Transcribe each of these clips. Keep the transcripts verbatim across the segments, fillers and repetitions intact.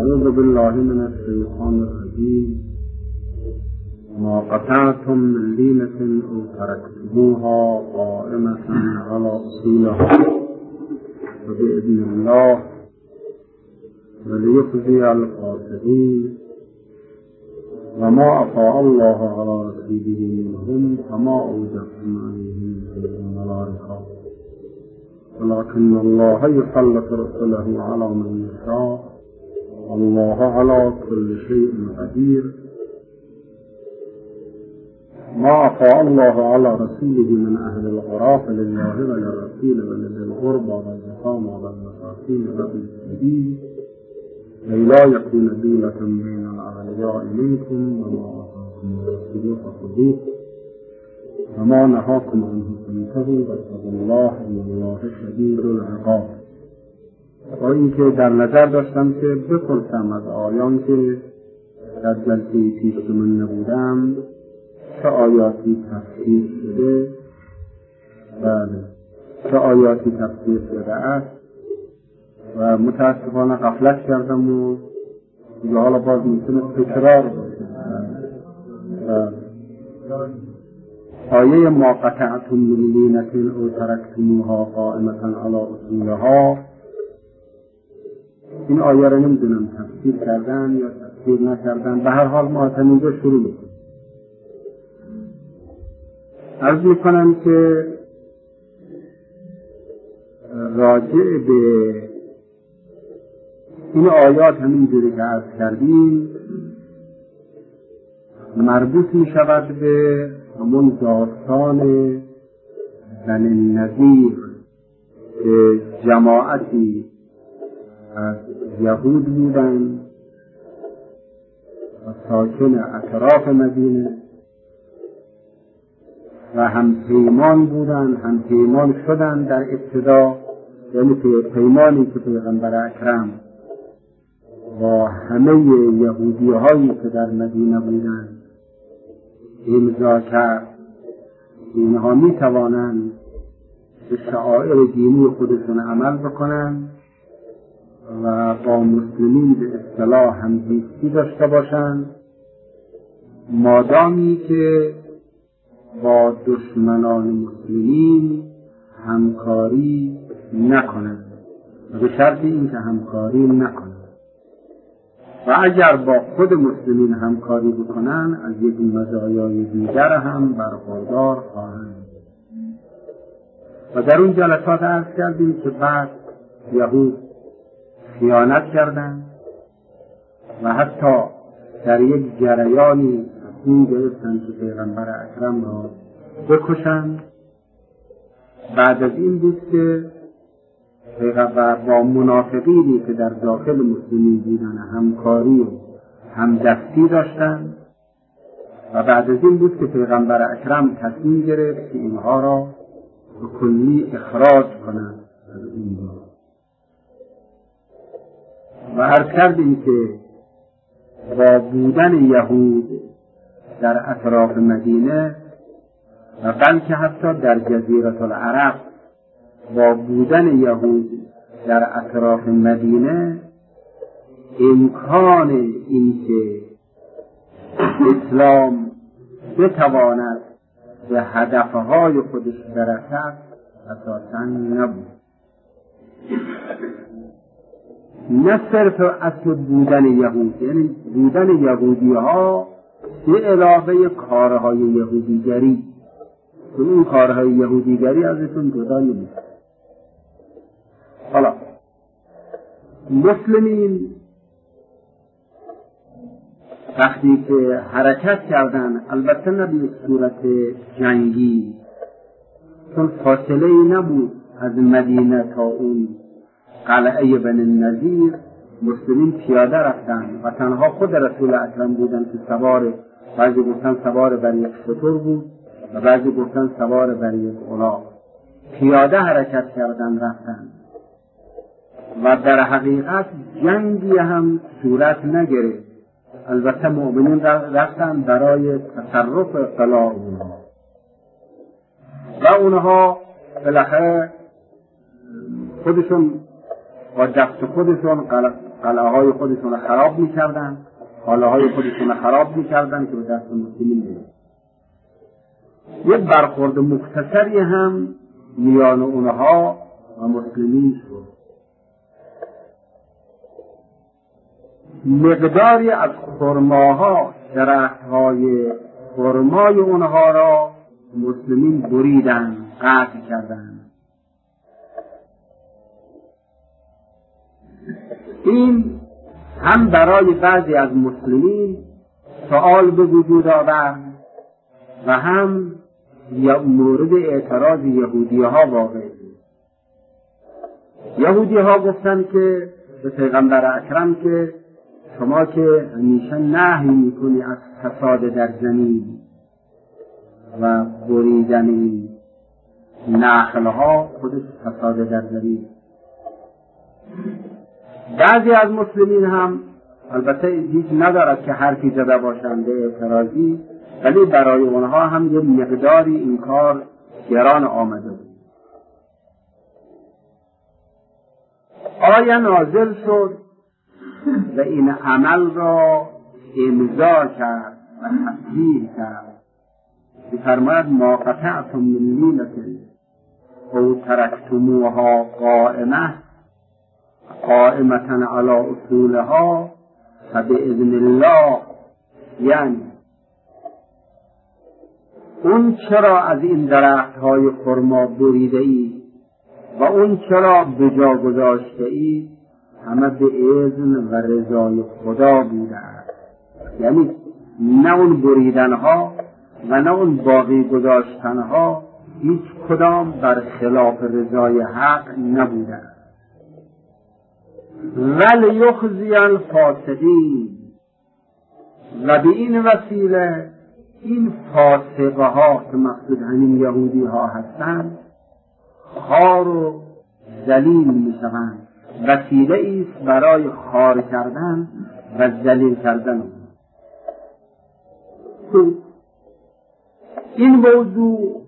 أعوذ بالله من الشيطان الرجيم ما قطعتم من لينة أو تركتموها قائمة على أصولها وبإذن الله وليخزي الفاسقين وما أطاع الله على رسوله منهم فما أوجبتم عليهم من الملائكة ولكن الله يسلط رسله على من يشاء والله على كل شيء قدير. ما أطاع الله على رسوله من أهل القرى فلله وللرسول ولذي القربى واليتامى والمساكين وابن السبيل كي لا يكون دولة بين الأغنياء منكم وما آتاكم الرسول فخذوه وما نهاكم عنه فانتهوا واتقوا الله إن الله شدید العقاب. با اینکه در نظر داشتم که بپرسم از آیان که در جلسه پیش که من نبودم چه آیاتی تفسیر شده بله چه آیاتی تفسیر شده است و متاسفانه غفلت کردم و دیگه حالا باز میتونه تکرار باشه. آیه ما قطعتم من لینة او ترکتموها قائمة علی اصولها، این آیه رو نمیدونم تفسیر کردن یا تفسیر نکردن، به هر حال ما از اینجا شروع میکنیم. عرض میکنم که راجع به این آیات همینجوری که عرض کردیم مربوط می شود به همون داستان بنی نضیر که جماعتی از یهود بودن و ساکن اطراف مدینه و هم پیمان بودن هم پیمان شدن در ابتدا، یعنی پیمانی که پیغمبر اکرم با همه یهودی هایی که در مدینه بودن امضا کرد اینها می توانند به شعائر دینی خودشون عمل بکنن و با مسلمین به اصطلاح همزیستی داشته باشند، مادامی که با دشمنان مسلمین همکاری نکنند و به شرط اینکه همکاری نکنند و اگر با خود مسلمین همکاری بکنن از یک مزایای دیگر هم برخوردار خواهند. و در اون جلسات عرض کردیم که بعد یهود خیانت کردند و حتی در یک جریانی تصمیم گرفتند که پیغمبر اکرم را بکشند. بعد از این بود که پیغمبر با منافقینی که در داخل مسلمین بودن همکاری و همدستی داشتند و بعد از این بود که پیغمبر اکرم تصمیم گرفت که اینها را به کلی اخراج کنند از اینجا. و عرض کردیم که با بودن یهود در اطراف مدینه و بلکه حتی در جزیره العرب با بودن یهود در اطراف مدینه امکان اینکه اسلام بتواند به هدفهای خودش برسد اساساً نبود. نه صرف اصل بودن یهود، یعنی بودن یهودی ها به علاوه کارهای یهودیگری، اون کارهای یهودیگری ازشون جدا نمیشه. حالا مسلمین وقتی که حرکت کردن، البته نه به صورت جنگی، چون فاصله ای نبود از مدینه تا اون قلعه بنی نضیر، مسلمین پیاده رفتن و تنها خود رسول اکرم بودن که سوار، بعضی گفتن سوار بر یک شتر بود و بعضی گفتن سوار بر یک الاغ، پیاده حرکت کردن رفتن و در حقیقت جنگی هم صورت نگرفت. البته مؤمنین رفتن برای تصرف قلعه اونها و اونها بالاخره خودشون با دست خودشون قلعه های خودشون رو خراب میکردن، خاله های خودشون رو خراب میکردن که به دست مسلمین برسه. یه برخورد مختصری هم میان اونها و مسلمین شد. مقداری از خرماها، درختهای خرمای اونها را مسلمین بریدن، قطع کردن. این هم برای بعضی از مسلمین سؤال به وجود آورد و هم یا مورد اعتراض یهودی ها واقع شد. یهودی ها گفتن که به پیغمبر اکرم که شما که همیشه نهی میکنی از فساد در زمین و بریدن نخلها، خودش فساد در زمین. بعضی از مسلمین هم البته هیچ ندارد که حرفی زده باشند به اعتراضی، ولی برای اونها هم یه مقداری این کار گران آمده بود. آیه نازل شد و این عمل را امضا کرد و تصدیق کرد. بفرماید ما قطعتم من لینة او ترکتموها قائمة قائمة علی اصولها فبإذن الله. یعنی اون چرا از این درخت های خرما بریده ای و اون چرا به جا گذاشته ای، همه به اذن و رضای خدا بوده است. یعنی نه اون بریدن ها و نه اون باقی گذاشتن ها هیچ کدام بر خلاف رضای حق نبوده است. ولیخزی الفاسقین، و به این وسیله این فاسقه ها که مقصود همین یهودی ها هستند خار و ذلیل می شوند. وسیله ایست برای خار کردن و ذلیل کردن. این موضوع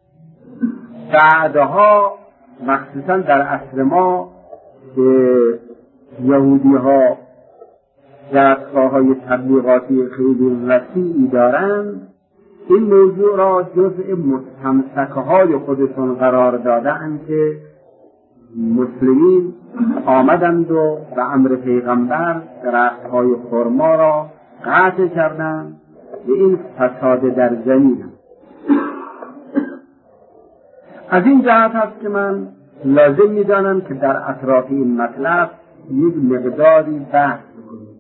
بعدها مخصوصا در عصر ما که یهودی ها دستگاه های تبلیغاتی خیلی وسیعی دارند، این موضوع را جزء مستمسکه های خودشون قرار دادند که مسلمین آمدند و به امر پیغمبر درخت های خرما را قطع کردند و این فساد در زمین. از این جهت هست که من لازم می‌دانم که در اطراف این مطلب یک مقداری بحث کنیم.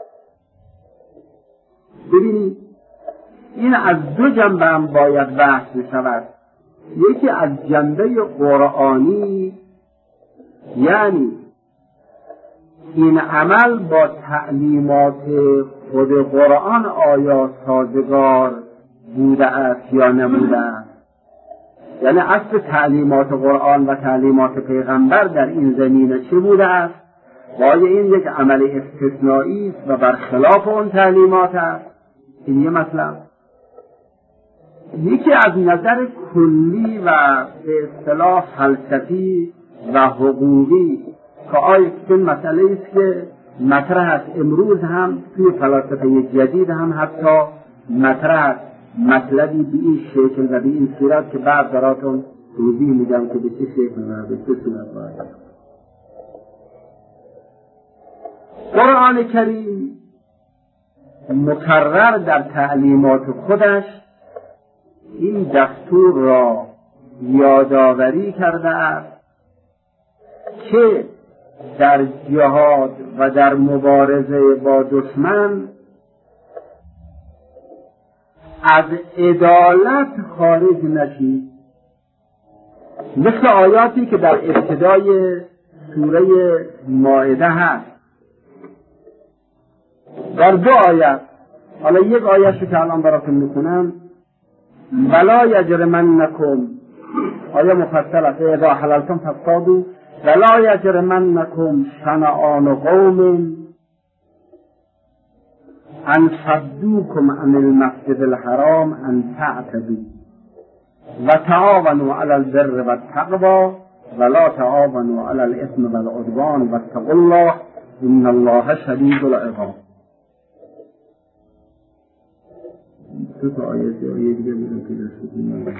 ببینید این از دو جنبه هم باید بحث بشود. یکی از جنبه قرآنی، یعنی این عمل با تعلیمات خود قرآن آیا سازگار بوده است یا نبوده است. یعنی اصل تعلیمات قرآن و تعلیمات پیغمبر در این زمینه چه بوده است؟ و آیا این یک عمل استثنایی است و برخلاف اون تعلیمات است؟ این یه مطلب. یکی از نظر کلی و به اصطلاح فلسفی و حقوقی که آیا این مسئله است که مطرح است امروز هم توی فلسفه جدید هم حتی مطرح است، مطلبی به این شکل و به این صورت که بعد براتون توضیح میدم که به چه شکل و به چه صورت باید. قرآن کریم مکرر در تعلیمات خودش این دستور را یادآوری کرده است که در جهاد و در مبارزه با دشمن از عدالت خارج نشید. مثل آیاتی که در ابتدای سوره مائده هست. در دو آیه، حالا یک آیه‌شو که الان براتون میکنم، ولا یجرمنکم، آیه مفصل است، اذا حللتم فاصطادوا ولا یجرمنکم شنآن قوم ان صدوکم عن المسجد الحرام ان تعتدوا و تعاونوا علی البر والتقوى ولا تعاونوا علی الاثم والعدوان واتقوا الله ان الله شدید العقاب. تو تا آیه آیه دیگه میگم که دستتون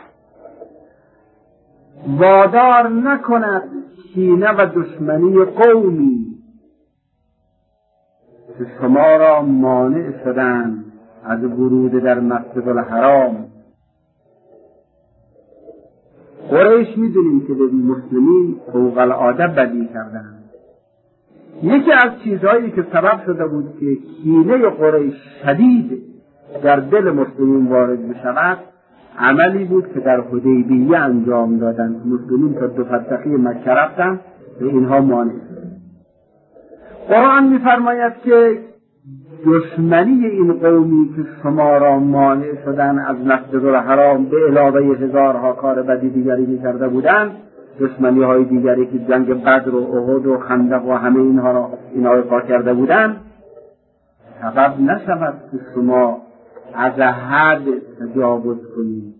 وادار نکند کینه و دشمنی قومی که شما را مانع شدند از ورود در مسجد الحرام. قریش میدونیم که به مسلمین فوق العاده بدی کردند. یکی از چیزهایی که سبب شده بود که کینه قریش شدید در دل مسلمین وارد بشود عملی بود که در حدیبیه انجام دادند. مسلمین تا دو فتحی مکه رفتند و اینها مانع شدند. قرآن می‌فرماید که دشمنی این قومی که شما را مانع شدن از مسجد الحرام به علاوه هزارها کار بدی دیگری که کرده بودند، دشمنی های دیگری که جنگ بدر و احد و خندق و همه اینها را اینها را کرده بودند، سبب نشود که شما از حد تجاوز کنید.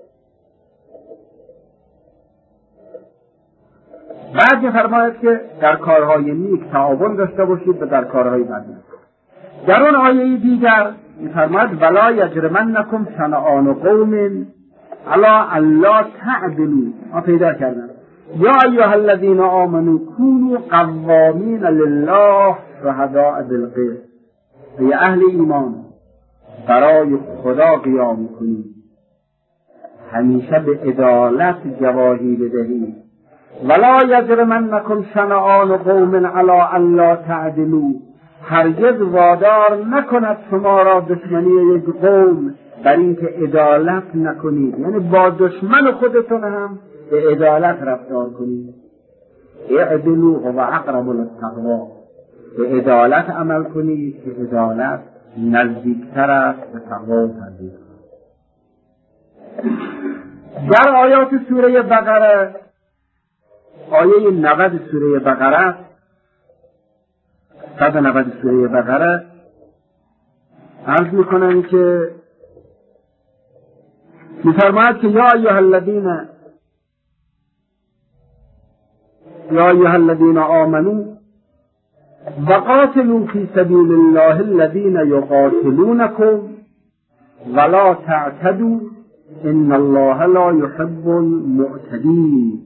بعد می‌فرماید که در کارهای نیک تعاون داشته باشید و در کارهای بد. در اون آیه دیگر می‌فرماید ولا یجرمنکم شنآن قوم علی الا تعدلوا. ما پیدا کردم یا ایها الذین آمنوا کونوا قوامین لله شهداء بالقسط. ای اهل ایمان برای خدا قیام کنید، همیشه به عدالت گواهی بدهید. ولا یجرمنکم شنآن قوم علی الا تعدلوا. هرگز وادار نکند شما را دشمنی یک قوم بر اینکه عدالت نکنید، یعنی با دشمن خودتون هم به عدالت رفتار کنید. اعدلوا هو اقرب للتقوی. به عدالت عمل کنید که عدالت نزدیکتر است به تقوی و پرهیز. در آیات سوره بقره، آیه نود سوره بقره، صد و نود سوره بقره عرض میکنن که میفرماید که یا ایها الذین یا ایها الذین آمنوا وقاتلوا فی سبیل الله الذین یقاتلونکم ولا تعتدوا ان الله لا یحب المعتدین.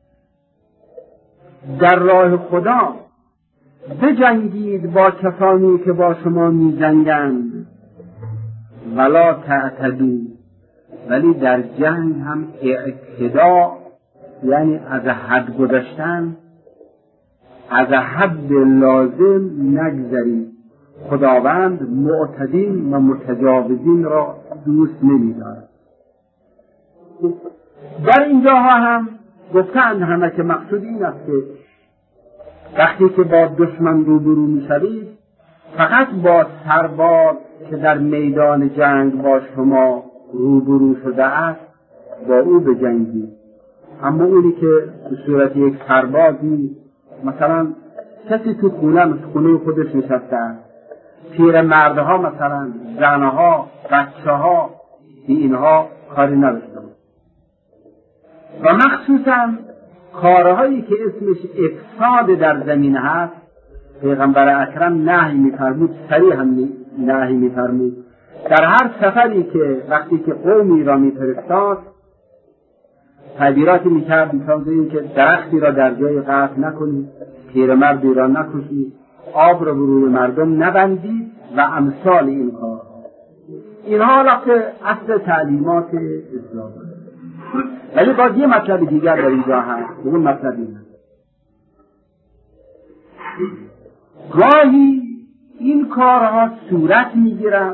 در راه خدا بجنگید با کسانی که با شما می جنگند، ولا تعتدوا، ولی در جنگ هم اعتدا یعنی از حد گذشتن، از حد لازم نگذرید. خداوند معتدین و متجاوزین را دوست نمی دارد. در اینجاها هم گفتند همه که مقصود این است که وقتی که با دشمن روبرو می‌شوید فقط با سرباز که در میدان جنگ با شما روبرو شده است با او بجنگید. اما اونی که به صورت یک سربازی مثلا کسی تو خونه خونه خودش نشسته است، پیر مردها مثلا زنها بچه‌ها اینها کاری نداشته بود. و مخصوصا کارهایی که اسمش افساد در زمین هست پیغمبر اکرم نهی می‌فرمود، صریحاً نهی می‌فرمود. در هر سفری که وقتی که قومی را می‌فرستاد تعبیراتی می‌کرد، مثلا اینکه درختی را در جای قطع نکنید، پیرمردی را نکشید، آب را به روی مردم نبندید و امثال این کارها. اینها البته اصل تعلیمات اسلام است. ولی باز یه مطلب دیگر در اینجا هست. اون مطلب این هست گاهی این کارها صورت میگیرد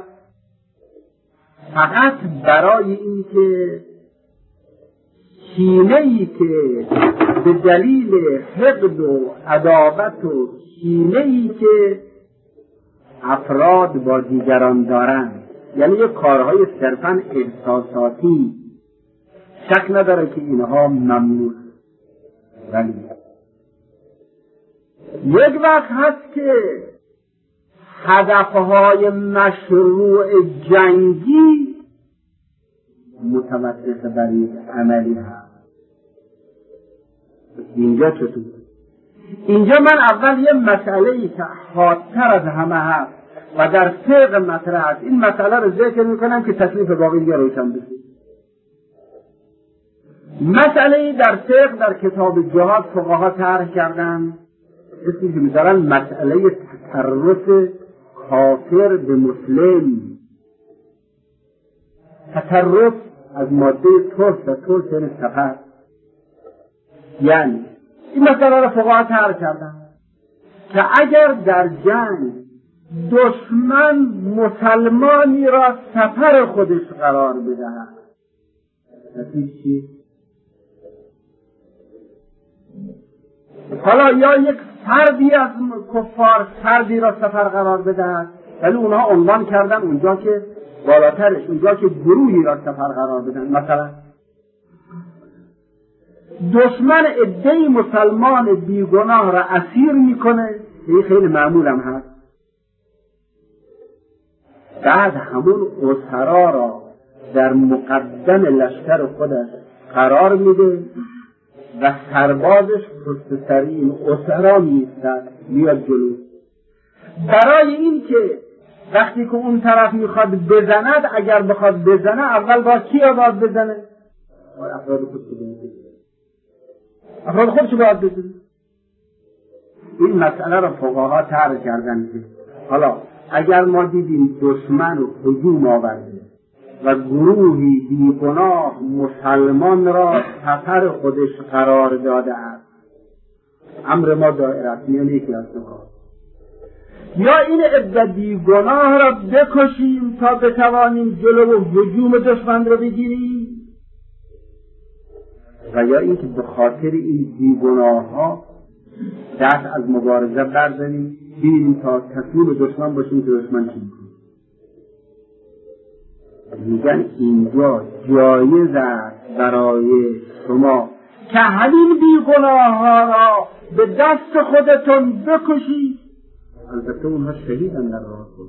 فقط برای اینکه کینه‌ای که به دلیل حقد و عداوت و کینه‌ای که افراد با دیگران دارند، یعنی یک کارهای صرفاً احساساتی، شک نداره که اینها ممنوع. ولی یک وقت هست که هدفهای مشروع جنگی متوسط بر یک عملی هست. اینجا چطور؟ اینجا من اول یه مسئله‌ای که حادتر از همه هست و در فقه مطرح است، این مسئله رو ذکر میکنم که تکلیف باقی دیگه روشن بشه. مسئله‌ای در فقه در کتاب جهاد فقها طرح کردن، اسمی که میذارن مسئله تطرف کافر به مسلم. تطرف از ماده ترس و ترس یعنی سفر. یعنی این مسئله را فقها طرح کردن که اگر در جنگ دشمن مسلمانی را سفر خودش قرار بدهد، نتیجه چی؟ حالا یا یک فردی از کفار فردی را سفر قرار بدهد، ولی اونها عنوان کردن اونجا که بالاترش، اونجا که گروهی را سفر قرار بدن. مثلا دشمن عده‌ای مسلمان بیگناه را اسیر میکنه، این خیلی معمول هم هست، بعد همون اسرا را در مقدم لشکر خودش قرار میده و سربازش پشت سر این اسرا میستد، میاد جلو، برای این که وقتی که اون طرف میخواد بزند، اگر بخواد بزنه اول باید کی باید بزنه؟ افراد خودشو بزنه. افراد خودشو باید بزنه. این مسئله را فقها طرح کردن که حالا اگر ما دیدیم دشمن رو هجوم آورده و گروهی بیگناه مسلمان را سفر خودش قرار داده است، امر ما دائره است، میان یکی از دو کار: یا این عده بیگناه را بکشیم تا بتوانیم جلو هجوم دشمن را بگیریم، و یا اینکه به خاطر این بیگناه ها دست از مبارزه برداریم، ببینیم تا تسلیم دشمن باشیم که دشمن چی میکنه. میگن اینجا جایز است برای شما که همین بیگناه ها را به دست خودتون بکشید، البته اونها شهیدن در راه خود،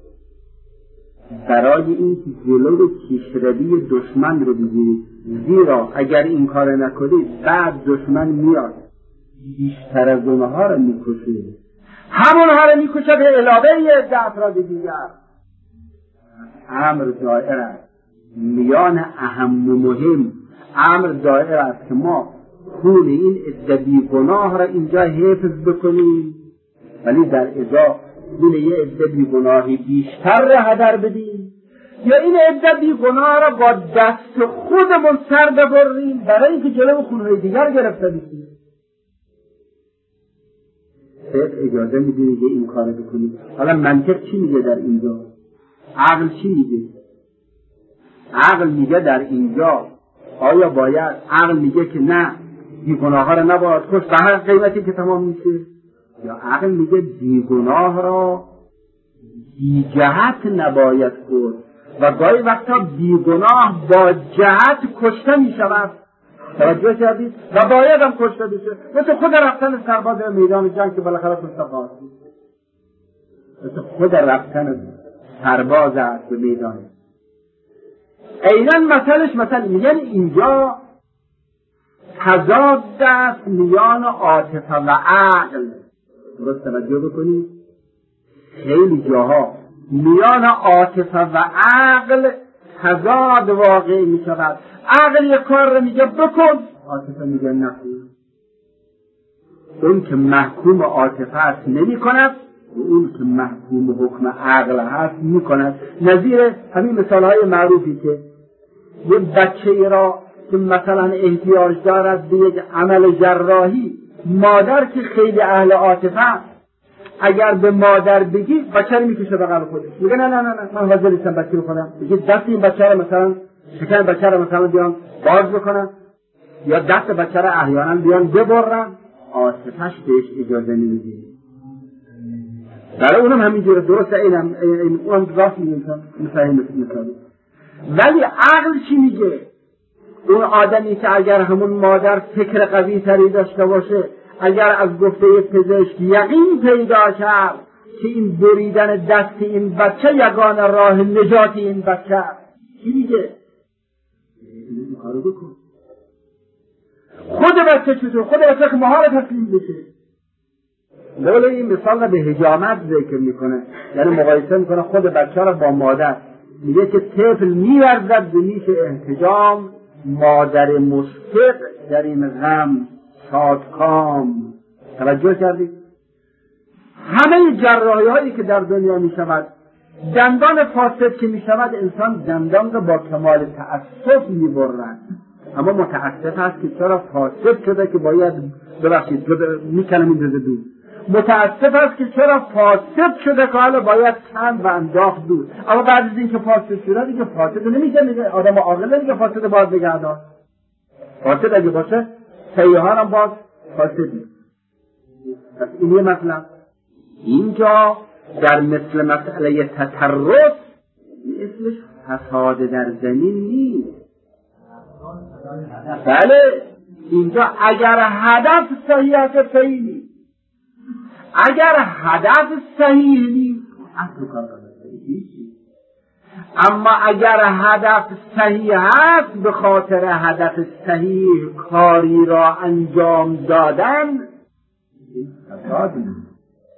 برای این که جلو پیشروی دشمن رو بگیرید، زیرا اگر این کار نکنید بعد دشمن میاد بیشتر از اونها رو میکشه، همونها رو میکشه به علاوه عده افراد دیگر. امر دائر است، میان اهم و مهم امر دائر است که ما خون این عده بیگناه را اینجا حفظ بکنیم، ولی در ازا خون یه عده بیگناهی بیشتر را هدر بدیم، یا این عده بیگناه را با دست خودمون سر ببریم برای اینکه جلو خونهای دیگر گرفته بشیم. صرف اجازه میدونی که این کار بکنید. حالا منطق چی میگه در اینجا؟ عقل چی میگه؟ عقل میگه در اینجا آیا باید، عقل میگه که نه بیگناه ها را نباید کشت به هر قیمتی که تمام میشه، یا عقل میگه بیگناه را بی جهت نباید کشت و گاهی وقتا بیگناه با جهت کشته میشود، توجه کردید؟ و باید هم کشته بشه، مثل خود رفتن سرباز به میدان جنگ که بالاخره کشته خواهد بود، مثل خود رفتن سرباز است به میدان. اینن مثلش مثل میگن اینجا تضاد است میان عاطفه و عقل. درست توجه بکنید، خیلی جاها میان عاطفه و عقل تضاد واقع می شود. عقل یک کار رو میگه بکن، عاطفه میگه نکن. اون که محکوم عاطفه است نمی کند و اون که محکوم حکم عقل هست می کند. نظیر همین مثال های معروفی که یه بچه ای را که مثلا احتیاج دارد به یک عمل جراحی، مادر که خیلی اهل عاطفه است، اگر به مادر بگی بچه رو میکشه بغل خودش، میگه نه نه نه نه من حاضر نیستم بچه رو خودم، میگه دست این بچه رو مثلا شکن بچه رو مثلا بیان باز بکنن یا دست بچه رو احیانا بیان ببرن، عاطفه‌اش بهش اجازه نمیده. برای اونم همینجوره، درسته، اینم این اونم راست میگه مثلا مثلا. ولی عقل چی میگه؟ اون آدمی که اگر همون مادر فکر قوی تری داشته باشه، اگر از گفته پزشک یقین پیدا کرد که این بریدن دست این بچه یگانه راه نجات این بچه، چی میگه؟ این کارو بکن. خود بچه چطور؟ خود بچه که مهار تسلیم بشه، لولا این مثال رو به حجامت ذکر میکنه، یعنی مقایسه میکنه خود بچه را با مادر. میگه که طفل میورزد به نیش احتجام، مادر مشفق در این غم شادکام. توجه کردید؟ همه جراحی هایی که در دنیا میشود، دندان فاسد که میشود، انسان دندان را با کمال تأسف میبرد، اما متاسف هست که چرا فاسد شده که باید ببخشید میکنم این دوزه دور. متاسف است که چرا فاسد شده که حالا باید چند و انداخت دور. اما بعد از این که فاسد شده دیگه فاسد نمیشه، میگه آدم عاقل نمیگه فاسد باید بگردان. فاسد اگه باشه سیاحان هم باز فاسد نیست. پس این یه مطلب. اینجا در مثل مسئله تطرف اسمش فساد در زمین نیست. بله اینجا اگر هدف صحیح است صحیح نیست، اگر هدف صحیح نیست اصل کار صحیح. اما اگر هدف صحیح است، به خاطر هدف صحیح کاری را انجام دادن فساد نیست.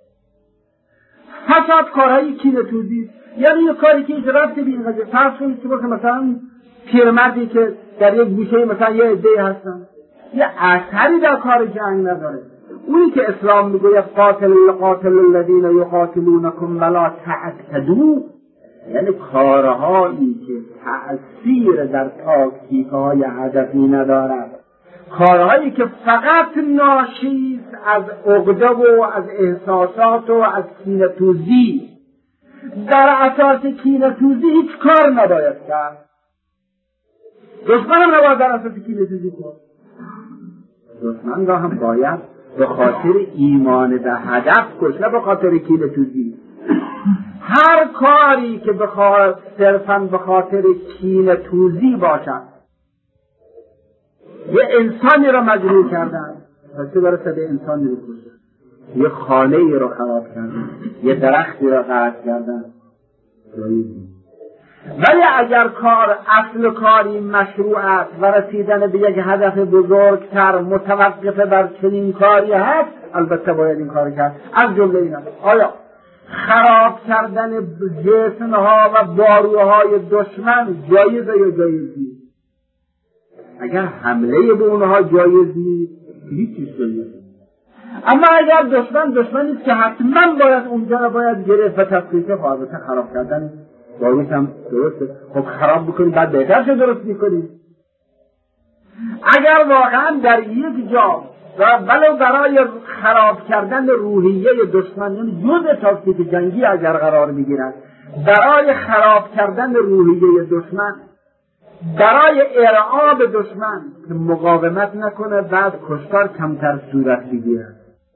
فساد کارهای کینه‌توزی، یعنی یه کاری که هیچ ربطی به این قضیه. فرض کنید که مثلا پیرمردی که در یک گوشه مثلا یه عده‌ای هستن، یه اثری در کار جنگ نداره. اونی که اسلام میگوید قاتل قاتل الذین یقاتلونکم ولا تعتدوا، یعنی کارهایی که تأثیر در تاکتیک‌های هدفی ندارد، کارهایی که فقط ناشی از عقده و از احساسات و از کینه‌توزی، در اساس کینه‌توزی هیچ کار نباید کرد. دشمن هم نباید در اساس کینه‌توزی کنه. دشمن را هم باید به خاطر ایمان به هدف کش، نه به خاطر کینه‌توزی. هر کاری که بخواد صرفاً به خاطر کینه‌توزی باشد، یه انسانی را مجروح کردن، پس چه برسه به انسانی رو کشتن، یه خانه ای را خراب کردن، یه درختی را قطع کردن. ولی اگر کار اصل کاری مشروع است و رسیدن به یک هدف بزرگتر متوقف بر چنین کاری هست، البته باید این کار کرد. از جمله اینا آیا خراب کردن جسمها و باروهای دشمن جایزه یا جایز نیست؟ اگر حمله به اونها جایز نیست، هیچ چیز جایز نیست. اما اگر دشمن دشمنی است که حتما باید اونجا را باید گرفت و تفکیک خواهد خراب کردن باروش هم درسته. خب خراب بکنید بعد بهتر شد درست میکنید. اگر واقعا در یک جا و ولو برای خراب کردن روحیه دشمن، یعنی جزء تاکتیک جنگی اگر قرار بگیرد، برای خراب کردن روحیه دشمن، برای ارعاب دشمن که مقاومت نکنه، بعد کشتار کمتر صورت بگیرد.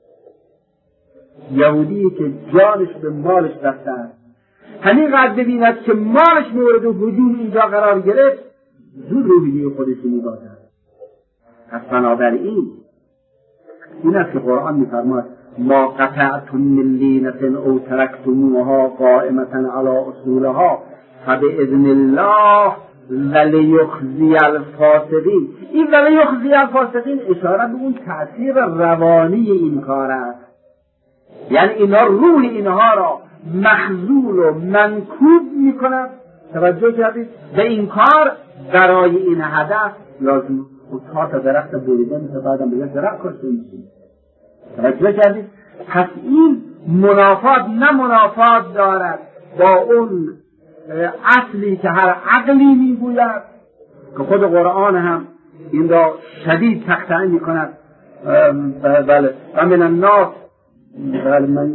یهودی که جانش به مالش بسته است، همین قد ببیند که مالش مورد هجوم اینجا قرار گرفت، زود روحیه خودش میبازد. پس بنابراین این است که قرآن میفرماید ما قطعتم من لینة او ترکتموها قائمة علی اصولها فباذن الله ولیخزی الفاسقین. این ولیخزی الفاسقین اشاره به اون تأثیر روانی این کار است، یعنی اینا روح اینها را مخذول و منکوب میکند. توجه کردید؟ به این کار برای این هدف لازم چهار تا درخت بریده میشه، بعدم به یک درخت کشته میشه. توجه کردید؟ پس این منافات نه منافات دارد با اون اصلی که هر عقلی میگوید، که خود قرآن هم این را شدید تقطیع میکند. بله و من الناس بله من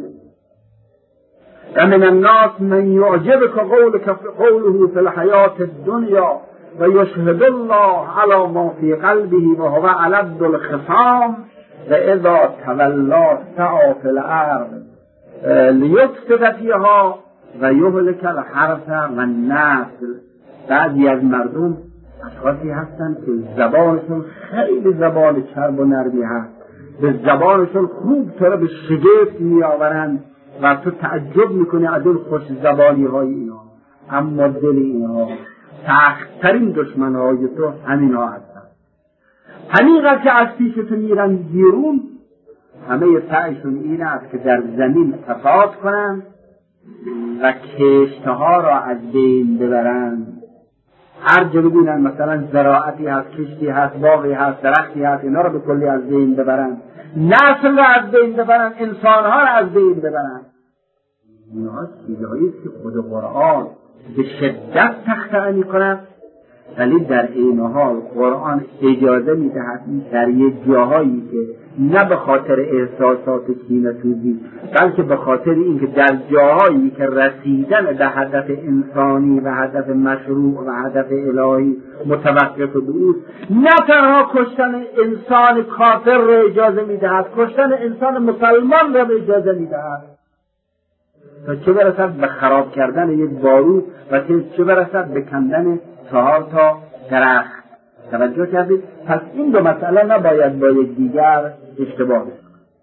و من الناس من یعجبک قولک قوله فی الحیاة الدنیا و یشهد الله علی ما فی قلبه و هو علد الخصام و اذا تولا سعی فی الارض لیفسد فیها و یهلک الحرث و النسل. بعضی از مردم اشخاصی هستند که زبانشون خیلی زبان چرب و نرمی هست، به زبانشون خوب تو را به شگفت می آورند و تو تعجب میکنی از اون خوش زبانی های اینا، اما دل اینها سخت‌ترین دشمن های تو همین ها هستند. همین قدر که از پیش تو میرن بیرون، همه سعیشون این است که در زمین فساد کنند و کشتها را از بین ببرند. هر جا ببینن مثلا زراعتی هست، کشتی هست، باغی هست، درختی هست، اینا را به کلی از بین ببرند، نسل را از بین ببرند، انسانها را از بین ببرند. اینا چیزهایی است که خود قرآن به شدت تخطئه می‌کند، ولی در این حال قرآن اجازه می‌دهد در یک جاهایی که نه به خاطر احساسات کینه‌توزی بلکه به خاطر اینکه در جاهایی که رسیدن به هدف انسانی و هدف مشروع و هدف الهی متوقف به اوست، نه تنها کشتن انسان کافر را اجازه می‌دهد، کشتن انسان مسلمان را اجازه می‌دهد، تا چه برسد به خراب کردن یک بارو و چه برسد به کندن چهار تا درخت. توجه کردید؟ پس این دو مسئله نباید با یک دیگر اشتباه کنند.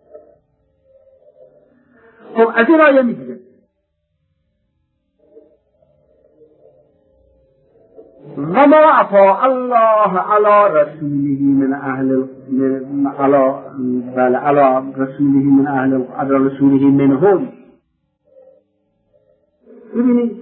خب از این آیه میگه و ما افاء الله علی رسوله من اهل علی بل علی رسوله من اهل علی رسوله منهم. ببینید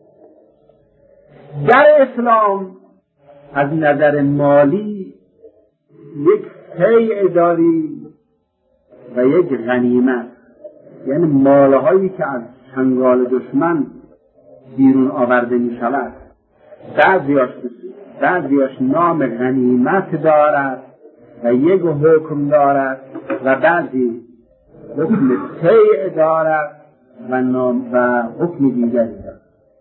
در اسلام از نظر مالی یک فیء داری و یک غنیمت، یعنی مالهایی که از چنگال دشمن بیرون آورده می شود بعضیاش بعضیاش نام غنیمت دارد و یک حکم دارد و بعضی حکم فیء دارد و نام و حکم دیگری دارد.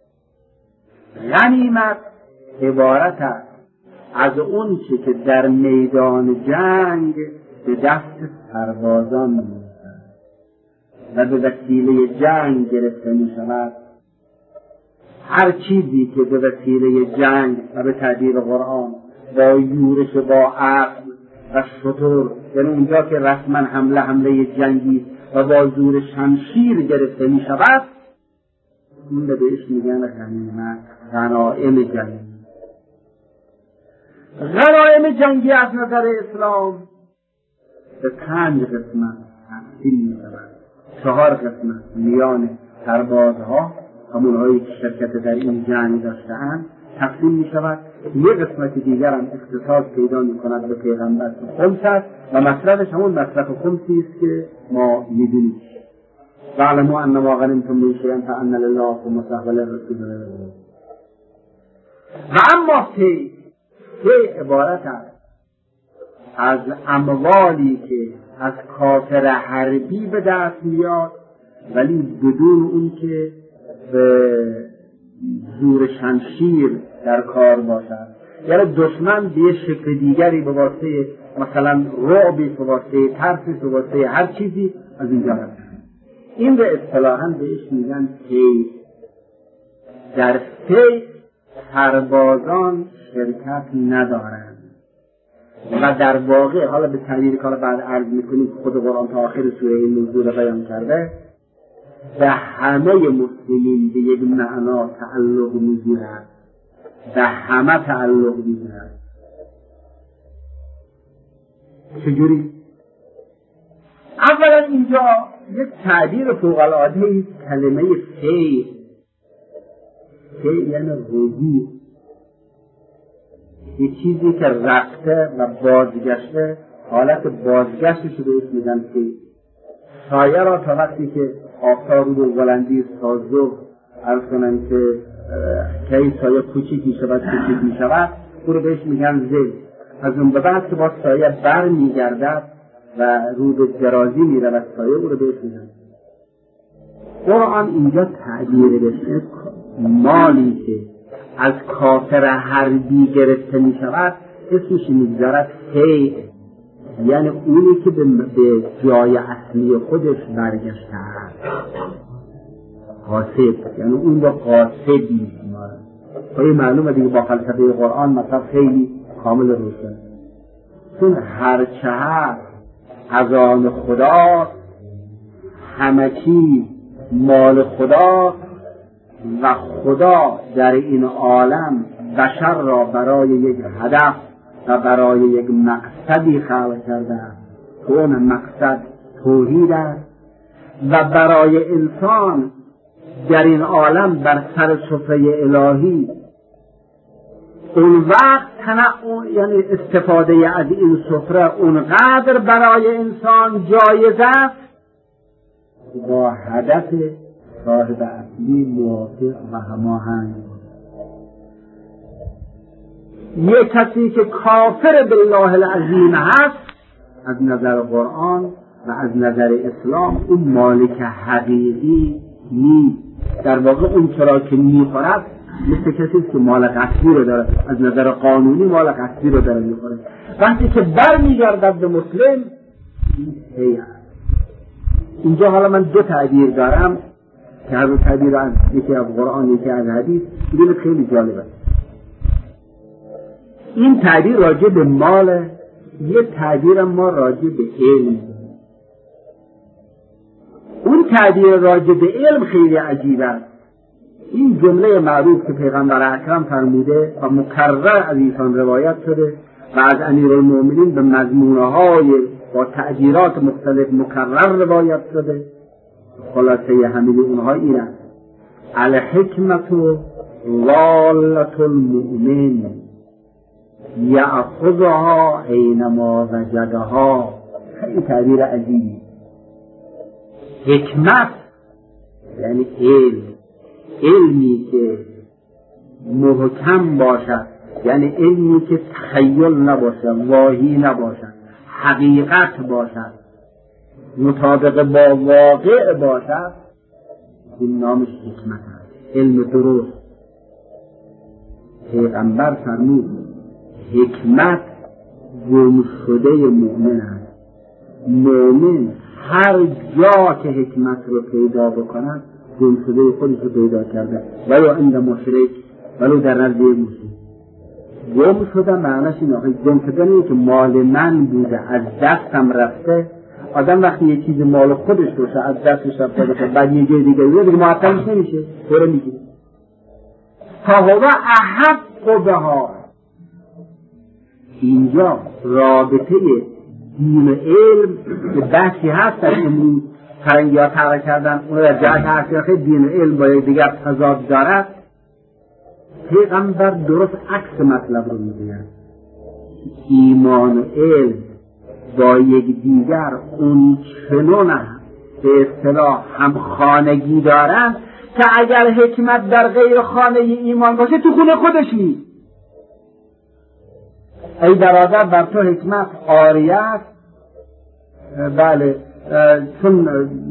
غنیمت عبارت است از اون چه که در میدان جنگ به دست سربازان می‌رسد و به وسیله جنگ گرفته می‌شود. هر چیزی که به وسیله جنگ و به تعبیر قرآن با یورش و با عقل و شطور، یعنی اونجا که رسما حمله حمله جنگی و با زور شمشیر گرفته می‌شود، اون رو بهش میگن غنیمت، غنایم جنگی. غنایم جنگی از نظر اسلام به پنج قسمت تقسیم می‌شود. چهار قسمت میان سربازها، همونهایی که شرکت در این جنگ داشته‌اند، تقسیم می‌شود. یک قسمت دیگر هم اختصاص پیدا می‌کند به پیغمبر که خمس است و مصرفش همون مصرف خمسی است که ما می‌دونیم. واعلموا انما غنمتم من شیء فان لله خمسه وللرسول و اما فی فی عبارت است از اموالی که از کافر حربی به دست میاد ولی بدون اون که به زور شمشیر در کار باشد، یعنی دشمن به شکل دیگری به واسطه مثلا رعبی، به واسطه ترسی، به واسطه هر چیزی از اینجا هست. این به اصطلاحاً بهش میگن فی. در فی سربازان شرکت ندارند و در واقع حالا به تعبیر کار بعد عرض میکنیم خود قرآن تا آخر سوره این موضوع بیان کرده، به همه مسلمین به یک معنا تعلق میگیرد، به همه تعلق میگیرد. چجوری؟ اولا اینجا یک تعبیر فوق العاده است، کلمه فی. فی یعنی رجوع، یک چیزی که رفته و بازگشته، حالت بازگشتش رو بهش میگن فی. سایه را تا وقتی که آفتاب رو بلندی سازو عرض کنن که کی سایه کوچیک می شود کوچیک می شود، او رو بهش میگن زل. از اون به بعد که با سایه بر میگردد و رو به درازی می رود سایه، او رو بهش میگن. قرآن اینجا تعبیر بشه مالی که از کافر حربی گرفته می شود اسمش میگذارد فی، یعنی اونی که به جای اصلی خودش برگشته است. قاصد، یعنی اون رو قاصد میشمارد. خیلی معلومه دیگه با فلسفه قرآن مثلا خیلی کامل روشن. چون هر چه هست از آن خدا، همه چیز مال خدا و خدا در این عالم بشر را برای یک هدف و برای یک مقصدی خلق کرده است که اون مقصد توحید است و برای انسان در این عالم بر سر سفره الهی اون وقت تنعم یعنی استفاده از این سفره اونقدر برای انسان جایز است با هدف صاحب اصلی موافق و هماهنگ. یک کسی که کافر بالله العظیم هست از نظر قرآن و از نظر اسلام اون مالک حقیقی نیست. در واقع اون چرا که میخورد مثل کسی که مال قصدی رو داره، از نظر قانونی مال قصدی رو داره میخوره. وقتی که بر میگردد به مسلم این اینجا حالا من دو تعبیر دارم که هر دو تعبیر از یکی از قرآن یکی از حدیث این خیلی جالبه. این تعبیر راجع به مال، یه تعبیر ما راجع به علم. اون تعبیر راجع به علم خیلی عجیب است. این جمله معروف که پیغمبر اکرم فرموده و مکرر از ایشان روایت شده و از امیرالمومنین به مضمونهای با تعبیرات مختلف مکرر روایت شده، خلاصه همه اونها این است: الحکمت ضالة المؤمن یأخذها حینما وجدها. خیلی تعبیر عجیبی. حکمت یعنی علم، علمی که محکم باشد، یعنی علمی که تخیل نباشد، واهی نباشد، حقیقت باشد، مطابق با واقع باشد، این نامش حکمت است، علم درست. پیغمبر فرمود حکمت گم شده مؤمن است. مؤمن هر جا که حکمت رو پیدا بکند گم شده خودش رو پیدا کرده، ولو عند مشرک، ولو در نزد مشرک. گم شده معنیش اینه، گم شده اینه که مال من بوده از دستم رفته. آدم وقتی یه چیز مال خودش باشه از دستش رفته باشه بعد یه جای دیگه دیگه معطلش نمیشه، دوره میگیره. فهو احق بها. اینجا رابطه دین و علم که بحثی هست در امروز فرنگی ها تغییر کردن، اون را جهت حقیقت دین و علم با یک دیگر تضاد دارد. پیغمبر درست عکس مطلب رو میگوید. ایمان و علم با یک دیگر اون چنون به اصطلاح هم خانگی دارن که اگر حکمت در غیر خانه ایمان باشه تو خونه خودش نیست. ای برادر بر تو حکمت عاریه است، بله، چون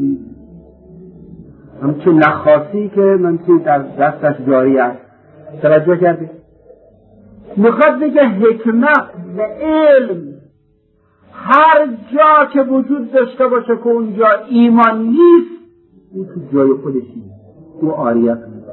همچون نخاسی که منچی در دستش جاری است. توجه کردی؟ میخواد بگه حکمت و علم هر جا که وجود داشته باشه که اونجا ایمان نیست اون تو جای خودش نیست، او عاریت نیست.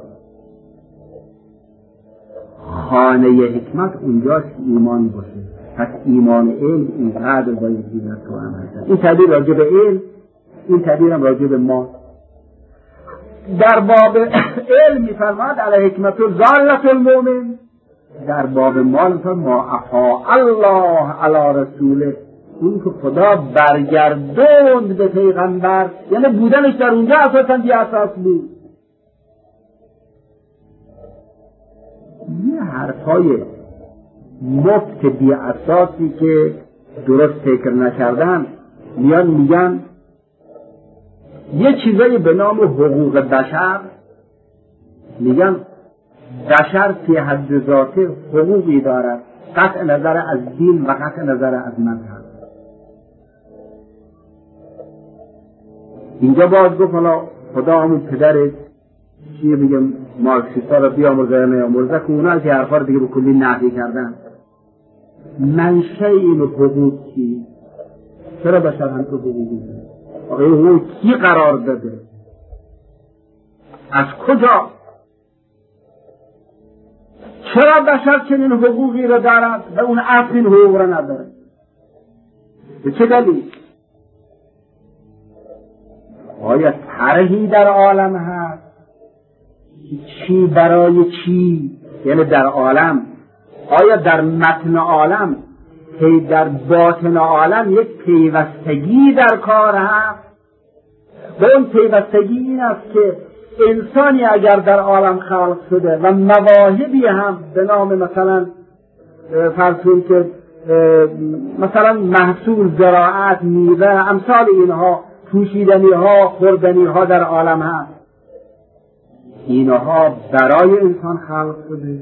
خانه حکمت اونجاست ایمان باشه. پس ایمان و علم اینقدر باید دیگر تو هم هستن. این تعبیر راجع به علم، این تعبیر هم راجع به ما. در باب علم میفرماد علی حکمت ضالة المؤمن، در باب مال میفرماد ما افا الله علی رسوله، اون که خدا برگردوند به پیغمبر، یعنی بودنش در اونجا اساسا بی اساس بود. یه حرفای مفت بی اساسی که درست فکر نکردن میان میگن یه چیزایی به نام حقوق بشر، میگن بشر فی حد ذاته حقوقی دارد، قطع نظر از دین و قطع نظر از مذهب. اینجا باز گفت حالا خدا همون پدرت چیه بگم مارکسیستا رو بیامرزه یا نیامرزه که اونا از یه حرفا رو دیگه به کلی نفی کردن. منشه این حقوق چی؟ چرا بشر هم تو حقوقی داره؟ آقای حقوق کی قرار داده؟ از کجا؟ چرا بشر چنین حقوقی رو دارد و اون اصل این حقوق رو نداره؟ به چه دلیل؟ آیا طرحی در عالم هست؟ چی برای چی؟ یعنی در عالم، آیا در متن عالم پی در باطن عالم یک پیوستگی در کار هست و اون پیوستگی این است که انسانی اگر در عالم خلق شده و مواهبی هم به نام مثلا فرض کنید که مثلا محصول زراعت، میوه، امثال اینها، پوشیدنی ها، خوردنی ها در عالم هست، اینها برای انسان خلق شده.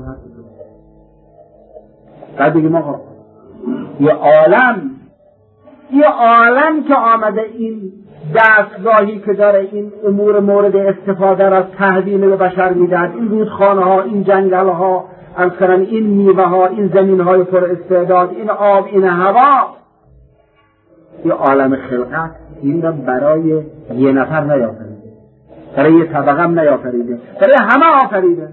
بعد بگیم آقا یه عالم یه عالم که آمده این دستگاهی که داره این امور مورد استفاده را تحویل به بشر میدهد، این رودخانه ها، این جنگل ها، مثلا این میوه ها، این زمین های پر استعداد، این آب، این هوا، یه عالم خلقت، این را برای یه نفر نیافریده، برای یه طبقه هم نیافریده، برای همه آفریده.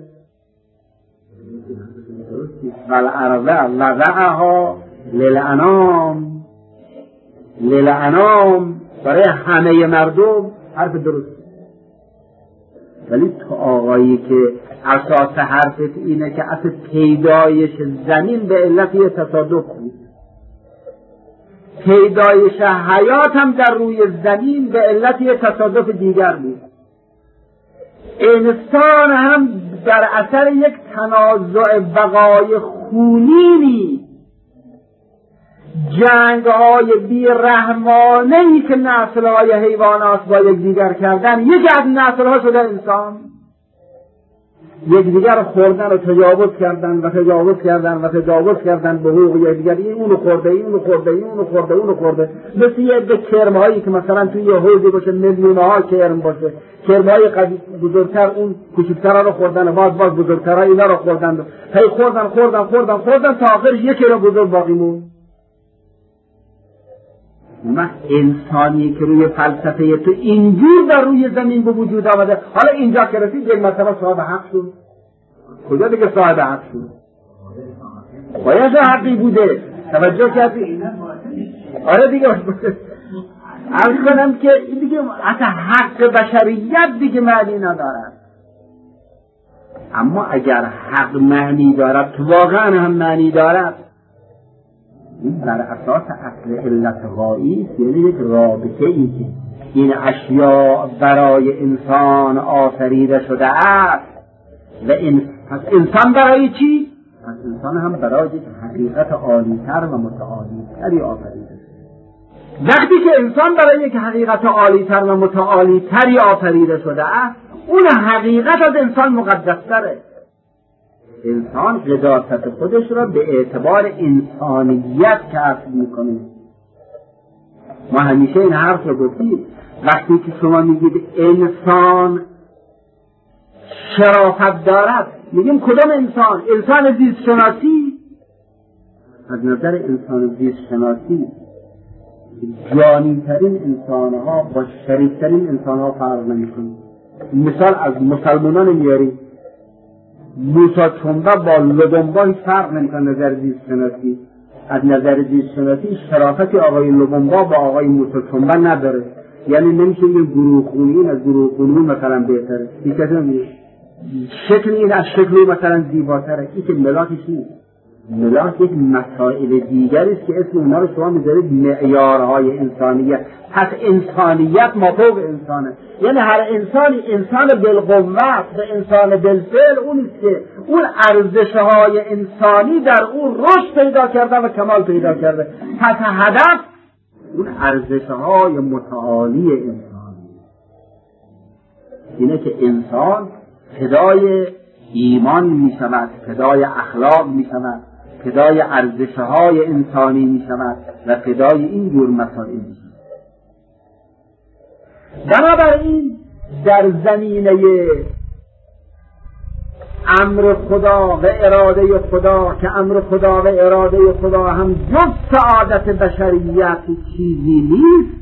والارض وضعها للانام، للانام برای همه مردم، حرف درست. ولی تو آقایی که اساس حرفت اینه که اصل پیدایش زمین به علت یه تصادف بود، پیدایش حیات هم در روی زمین به علت یه تصادف دیگر بود، انسان هم در اثر یک تنازع بقای خونینی، جنگ های بی رحمانه‌ای که نسل های حیوانات با یک دیگر کردن، یکی از نسل ها شده انسان، یک دیگر خوردن و تجاوز کردن و تجاوز کردن و تجاوز کردن به حقوق یک دیگر، این اونو خورده، این اونو خورده، این اونو خورده، اونو خورده، مثل یه عده کرم هایی که مثلا توی یه حوضی باشه میلیون ها کرم باشه، کرم های بزرگتر اون کوچکترها رو خوردن، باز باز بزرگترها اینا رو خوردن، هی خوردن خوردن خوردن خوردن تا آخرش یک کرم بزرگ باقی موند. ما انسانی که روی فلسفه تو اینجور در روی زمین به وجود آمده، حالا اینجا که رسید یک مرتبه صاحب حق شد. کجا دیگه صاحب حق شد؟ باید حقی بوده، توجه کردی؟ آره دیگه عرض کنم که این دیگه اصلا حق بشریت دیگه معنی ندارد. اما اگر حق معنی دارد، تو واقعا هم معنی دارد، این بر اساس اصل علت غایی، یعنی یک رابطه ای که این اشیاء برای انسان آفریده شده است و این پس انسان برای چی؟ پس انسان هم برای یک حقیقت عالی‌تر و متعالی‌تری آفریده شده. وقتی که انسان برای یک حقیقت عالی‌تر و متعالی‌تری آفریده شده است، اون حقیقت از انسان مقدس‌تره. انسان قداست خودش را به اعتبار انسانیت کسب میکنه. ما همیشه این حرف رو گفتیم، وقتی که شما میگید انسان شرافت دارد، میگیم کدام انسان؟ انسان زیست شناسی. از نظر انسان زیست شناسی جانی ترین انسان ها با شریف ترین انسان ها فرق نمیکنه. مثال از مسلمانان میاریم، موسی چنبه با لبنبا هیچ فرق نمیکنه نظر زیست شناسی. از نظر زیست شناسی شرافتی آقای لبنبا با آقای موسی چنبه نداره، یعنی نمیشه یه گروه خونی این از گروه خونی مثلا بهتره، این کسی نمیشه شکل این از شکل مثلا زیباتره. این که ملاکش نیست، ملاک یک مسائل دیگری است که اسم اونا رو شما میذارید معیارهای انسانیت. پس انسانیت مافوق انسانه، یعنی هر انسانی انسان بالقوت و انسان بالفعل اونیست که اون ارزشهای انسانی در اون رشد پیدا کرده و کمال پیدا کرده. پس هدف اون ارزشهای متعالی انسانی اینه که انسان فدای ایمان می شود، فدای اخلاق می شود، فدای ارزشهای انسانی می شود و فدای این جور مسائل می شود. بنابراین در زمینه امر خدا و اراده خدا، که امر خدا و اراده خدا هم جز سعادت بشریت چیزی نیست،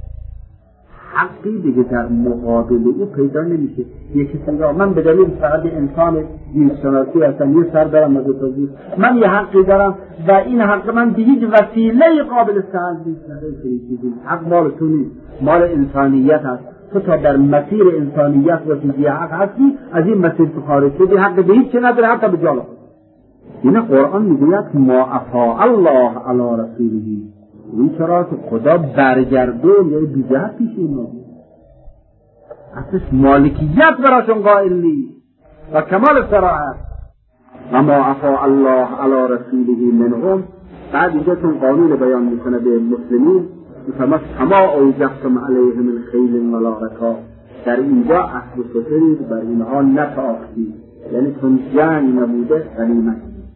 حقی دیگه در مقابل او پیدا نمیشه. یکی سنگاه من به دلیل فقط انسان زیستشناسی هستم، یه سر دارم و دوتا زیست، من یه حقی دارم و این حق من به هیچ وسیله قابل سهل نیست. حق مال تو نیست، مال انسانیت هست. تو تا در مسیر انسانیت و چیزی حق هستی، از این مسیر تو خارج شدی، حق به هیچ چه نداره، حتی به جان خود. این قرآن میگوید ما افا الله علی رسوله، این چرا که خدا برگردون یا بیجهت پیش اینا اصلش مالکیت براشون قائل نیست و کمال صراحت. و ما افا الله علی رسوله منهم، بعد اینجا چون قانون بیان میکنه به مسلمین میفرماید کما اوجفتم علیهم من خیل ولا رکاب، در اینجا اهل سفرید بر اینها نتاختید، یعنی چون جنگ نبوده غنیمت.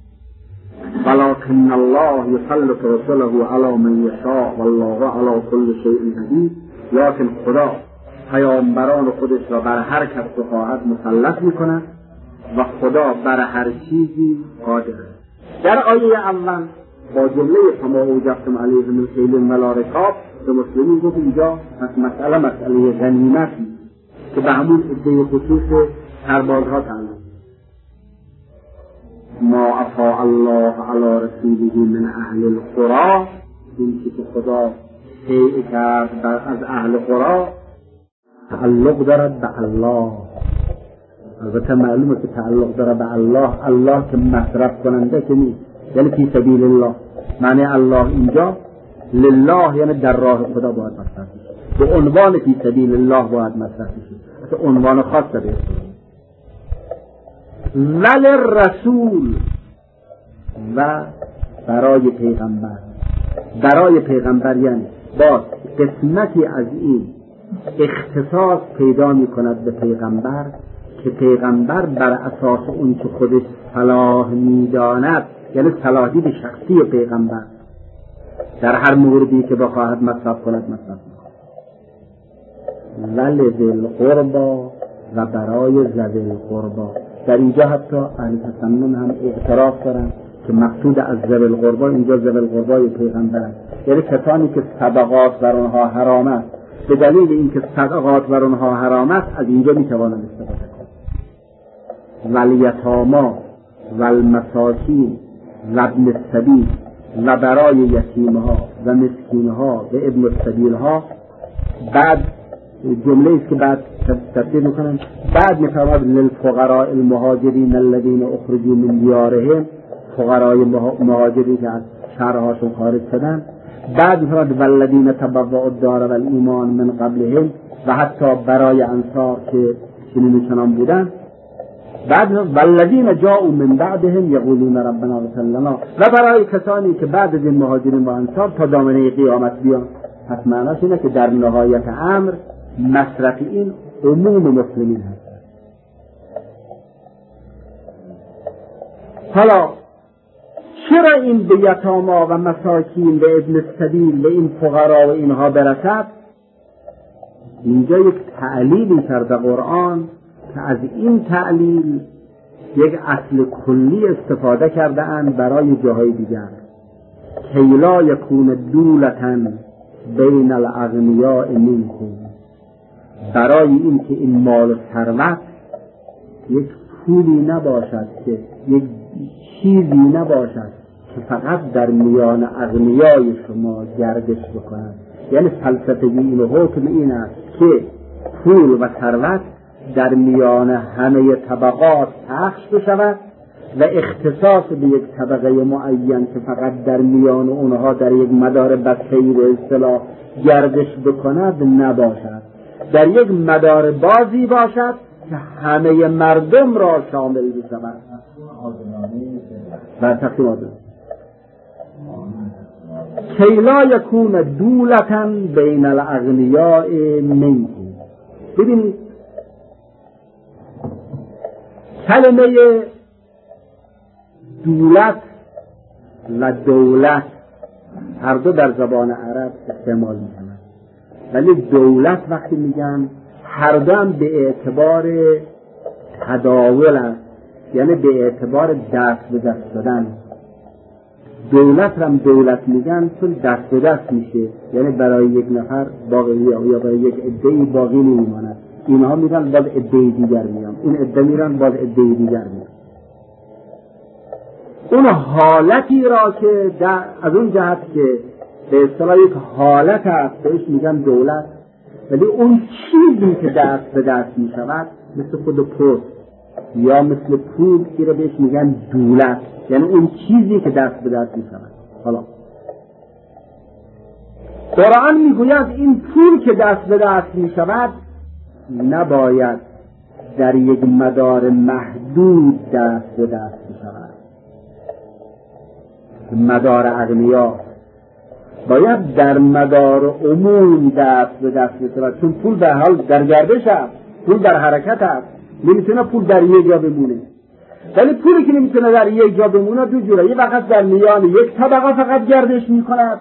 ولکن الله یسلط رسله علی من یشاء والله علی کل شیء قدیر، لکن خدا پیامبران خودش را بر هر کس که خواهد مسلط میکنه و خدا بر هر چیزی قادر است. در آیه اول با جمله کما اوجفتم علیهم من خیل ولا رکاب به مسلمین گفت اینجا مسئله مسئله غنیمتی که به همون عده خصوص سربازها تعلق. ما افا الله علی رسوله من اهل القرى، این که خدا شیء کرد از اهل قرى تعلق دارد به الله. البته معلومه که تعلق داره به الله، الله که مصرف کننده که نیست، یعنی فی سبیل الله. معنی الله اینجا لله یعنی در راه خدا باید مصرف بشه، به عنوان فی سبیل الله باید مصرف بشه، اصلا عنوان خاص داره. ول رسول و برای پیغمبر، برای پیغمبر یعنی باز قسمتی از این اختصاص پیدا می کند به پیغمبر که پیغمبر بر اساس اون که خودش صلاح می داند، یعنی صلاحیت شخصی پیغمبر در هر موردی که بخواهد مصرف کند مصرف میکند. ول ذی القربی و برای ذوی القربی، در اینجا حتی اهل تسنن هم اعتراف دارن که مقصود از ذوی القربی اینجا ذوی القربی پیغمبر است، یعنی کسانی که صدقات بر آنها حرام است. به دلیل اینکه صدقات بر آنها حرام است از اینجا میتوانند استفاده کنند. والیتاما والمساکین و ابن السبیل و برای یتیمها و مسکینها و ابن السبیلها. بعد جمله است که بعد تفسیر میکنن، بعد میفرماد للفقراء المهاجرین الذین اخرجوا من دیارهم، فقرای مهاجری که از شهرهاشون خارج شدن. بعد میفرماد والذین تبوأوا الدار والایمان من قبلهم، و حتی برای انصار که چنین چنان بودن. بعد والذین جاءوا من بعدهم یقولون ربنا اغفر لنا، و برای کسانی که بعد از این مهاجرین و انصار تا دامنه قیامت بیان. پس معناش اینه که در نهایت امر مصرف این عموم مسلمین هست. حالا چرا این به یتاما و مساکین به ابن السبیل به این فقرا و اینها برسد؟ اینجا یک تعلیلی کرده قرآن که از این تعلیل یک اصل کلی استفاده کرده اند برای جاهای دیگر. کی لا یکون دولة بین الاغنیاء منکم، برای این که این مال و ثروت یک پولی نباشد، که یک چیزی نباشد که فقط در میان اغنیای شما گردش بکنند. یعنی فلسفه این و حکم این است که پول و ثروت در میان همه طبقات پخش بشود و اختصاص به یک طبقه معین که فقط در میان اونها در یک مدار بسیط به اصطلاح گردش بکند نباشد، در یک مدار بازی باشد که همه مردم را شامل بشود و تقسیم آدم. کی لا یکون دولة بین الاغنیاء منکم. ببینید کلمه دولت و دولت هر دو در زبان عرب استعمال می‌کنند، ولی دولت وقتی میگن هر دو هم به اعتبار تداول است، یعنی به اعتبار دست به دست دادن. دولت هم دولت میگن چون دست به دست میشه، یعنی برای یک نفر باقی یا برای یک عده‌ای باقی نمیماند. اینها میرن باز عده دیگر میان، این عده میرن باز عده دیگر میان. اون حالتی را که در از اون جهت که به اصطلاح یک حالت است بهش میگن دولت، ولی اون چیزی که دست به دست میشود مثل خود پست یا مثل پول که رو بهش میگن دولت، یعنی اون چیزی که دست به دست میشود. حالا قرآن میگوید این پول که دست به دست میشود نباید در یک مدار محدود دست به دست میشود، مدار اغنیا، باید در مدار عموم دست به دست میشود، چون پول در حال در گردش است، پول در حرکت است، نمیتونه پول در یک جا بمونه. ولی پولی که نمیتونه در یک جا بمونه دو جوره، یه وقت در میان یک طبقه فقط گردش میکند،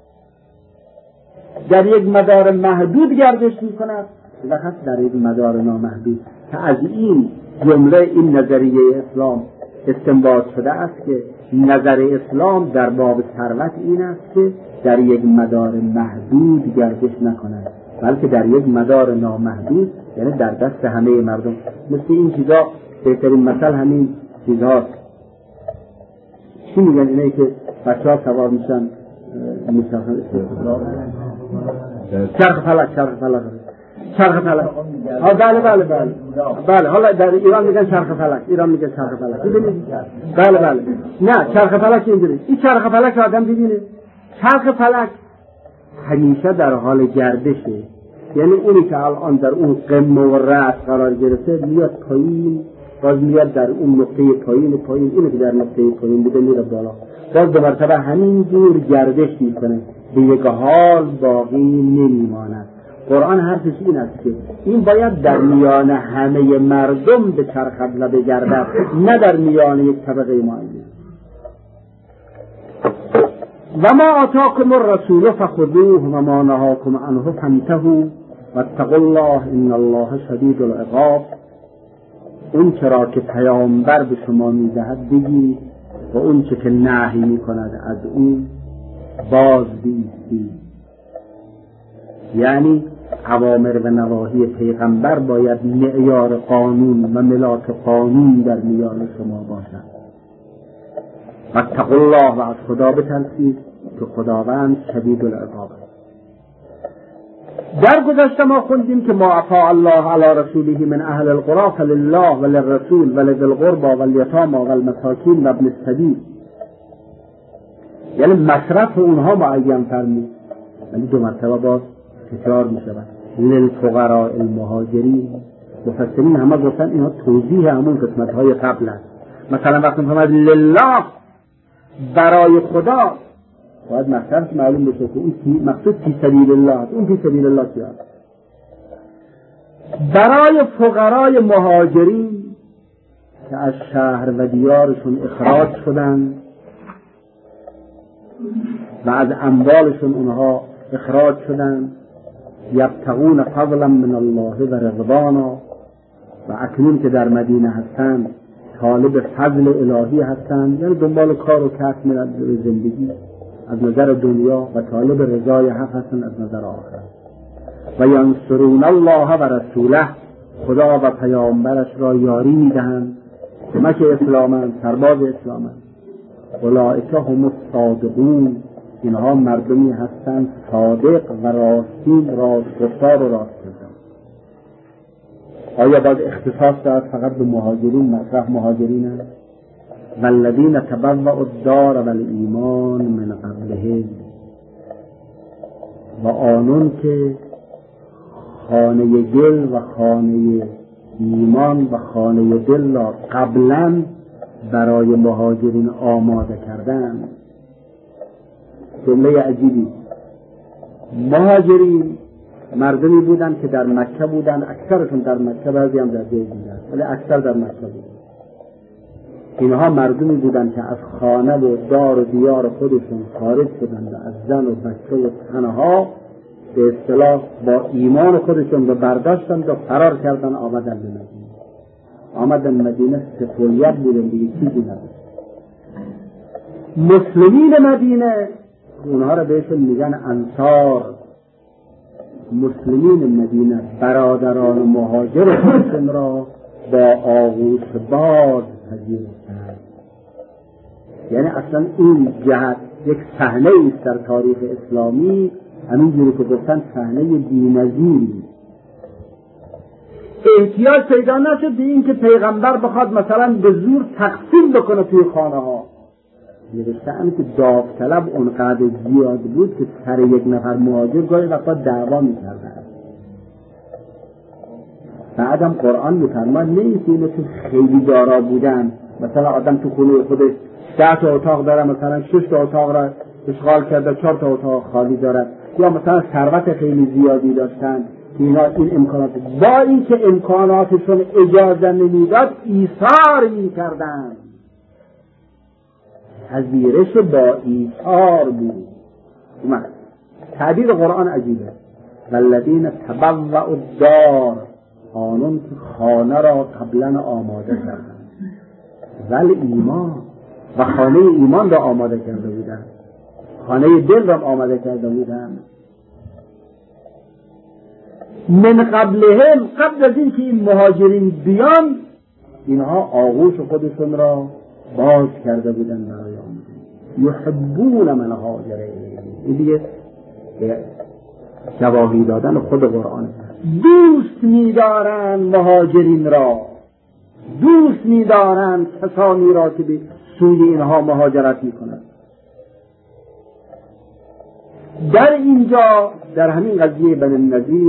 در یک مدار محدود گردش میکند، وقت در یک مدار نامحدود. که از این جمله این نظریه اسلام استنباط شده است که نظر اسلام در باب ثروت این است که در یک مدار محدود گردش نکند، بلکه در یک مدار نامحدود، یعنی در دست همه مردم. مثل این چیزا بهترین مثل همین چیزهاست. چی میگن اینه که بچه ها سوار میشن میشن چرخ فلک چرخ فلک چرخ فلک ها بله بله بله بله حالا در ایران میگن چرخ فلک، ایران میگن چرخ فلک، ببینید بله بله نه چرخ فلک اینجوری، این چرخ فلک آدم ببینه، چرخ فلک همیشه در حال گردشه، یعنی اونی که الان در اون قمه و رأس قرار گرفته میاد پایین، باز میاد در اون نقطه پایین پایین، اینی که در نقطه پایین بوده میره بالا، باز دو مرتبه همینجور گردش میکنه، به یک حال باقی نمیماند. قرآن حرفش این است که این باید در میان همه مردم به چرخد و بگردد، نه در میان یک طبقه معین. و ما آتاکم الرسول فخذوه و ما نهاکم عنه فانتهوا واتقوا الله ان الله شدید العقاب. اون چرا که پیامبر به شما میدهد بگیرید و اون چه که نهی میکند از اون باز بیستید. یعنی اوامر و نواهی پیغمبر باید معیار قانون و ملاک قانون در میان شما باشد. واتقوا الله و از خدا بترسید که خداوند شدید العقاب. در گذشته ما خوندیم که ما اطاع الله علی رسوله من اهل القرى فلله وللرسول ولذی القربى والیتامى والمساکین وابن السبیل، یعنی مصرف اونها معین فرمود، ولی دو مرتبه باز تکرار می شود للفقراء المهاجرین. مفسرین همه گفتن اینها توضیح همون قسمت های قبل است. مثلا وقتی میفرماید لله برای خدا، باید مصرف معلوم بشه که اون مقصود فی سبیل الله، اون فی سبیل الله چیه؟ برای فقرای مهاجرین که از شهر و دیارشون اخراج شدن و از اموالشون اونها اخراج شدن، یبتغون فضلا من الله و رضوانا، و اکنون که در مدینه هستند طالب فضل الهی هستند، یعنی دنبال کار و کسب من زندگی از نظر دنیا و طالب رضای حق هستند از نظر آخرت. و ینصرون الله و رسوله، خدا و پیامبرش را یاری میدهند، کمک اسلامند، سرباز اسلامند. اولئک هم الصادقون، اینها مردمی هستند صادق و راستین، راست گفتار و راست کردن. آیا باید اختصاص داد فقط به مهاجرین؟ مطرح مهاجرین هست. والذین تبوأوا الدار والایمان من قبلهم، و آنون که خانه گل و خانه ایمان و خانه دل را قبلا برای مهاجرین آماده کردن. جمله عجیبی. مهاجرین مردمی بودن که در مکه بودن، اکثرشون در مکه، بعضی هم در جای دیگر، ولی اکثر در مکه بودن. اینها مردمی بودن که از خانه و دار و دیار خودشون خارج شدند و از زن و بچه و تنها به اصطلاح با ایمان خودشون رو برداشتند و فرار کردن، آمدن به مدینه. آمدن مدینه سفولیت بودن، دیگه چیزی نداشت. مسلمین مدینه اونها را بهشون میگن انصار. مسلمین مدینه برادران مهاجر خودشون را با آغوش باز پذیرفتند. یعنی اصلا این جهت یک صحنه است در تاریخ اسلامی، همینجوری که گفتن صحنه بی‌نظیری. احتیاج پیدا نشد به این که پیغمبر بخواد مثلا به زور تقسیم بکنه توی خانه ها. نوشته‌اند که داوطلب اونقدر زیاد بود که سر یک نفر مهاجر گاهی وقتا دعوا می‌کردن. بعدم قرآن می‌فرماد نه اینکه اینا که خیلی دارا بودن، مثلا آدم تو خونه خودش ده تا اتاق داره، مثلا شش تا اتاق را اشغال کرده، چهار تا اتاق خالی داره، یا مثلا ثروت خیلی زیادی داشتن، اینا این امکانات با این که امکاناتشون اجازه نمیداد ایثار میکردن. پذیرش با ایثار بود. اومد تعبیر قرآن عجیبه. والذین تبوأوا الدار، آنان که خانه را قبلا آماده کردند، ول ایمان، و خانه ایمان را آماده کرده بودند، خانه دل را آماده کرده بودند. من قبلهم، قبل از این که این مهاجرین بیان، اینها آغوش خودشون را باز کرده بودن برای آمدن. یحبون من هاجر الیهم، این دیگه جوابی دادن خود قرآن. دوست می‌دارند مهاجرین را، دوست می‌دارند کسانی را که به سوی اینها مهاجرت می‌کنند. در اینجا در همین قضیه بنی النضیر